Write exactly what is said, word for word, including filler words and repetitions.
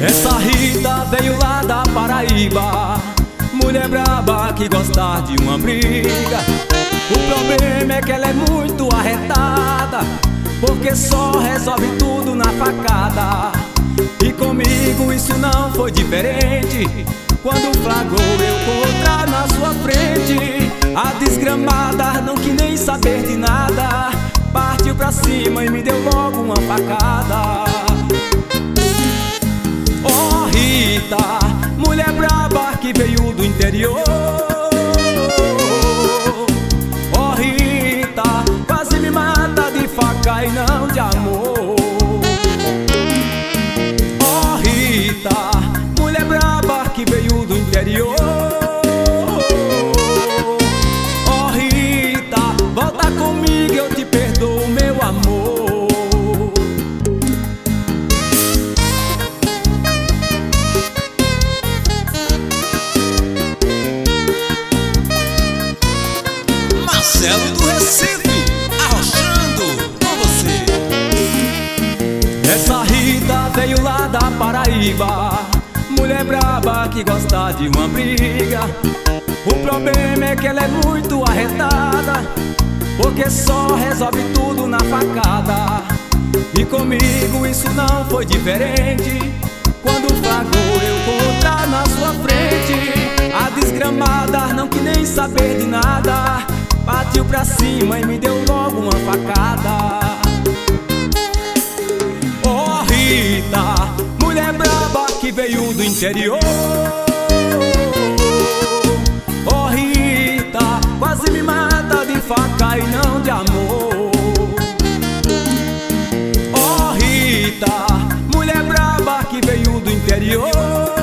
Essa Rita veio lá da Paraíba, mulher braba que gosta de uma briga. O problema é que ela é muito arretada, porque só resolve tudo na facada. E comigo isso não foi diferente. Quando flagrou eu contra na sua frente, a desgramada não quis nem saber de nada, partiu pra cima e me deu logo uma facada. Oh Rita, mulher braba que veio do interior. Oh Rita, quase me mata de faca e não de amor. Oh Rita, mulher braba que veio do interior. Oh Rita, volta comigo, eu te perdoo, meu amor. Marcelo do Recife, arrochando com você. Essa Rita veio lá da Paraíba, mulher braba que gosta de uma briga. O problema é que ela é muito arretada, porque só resolve tudo na facada. E comigo isso não foi diferente. Quando flagrou eu contra na sua frente, a desgramada não quis nem saber de nada, partiu pra cima e me deu logo uma facada. Oh Rita, mulher braba que veio do interior. Oh Rita, quase me mata de faca e não de amor. Oh Rita, mulher braba que veio do interior.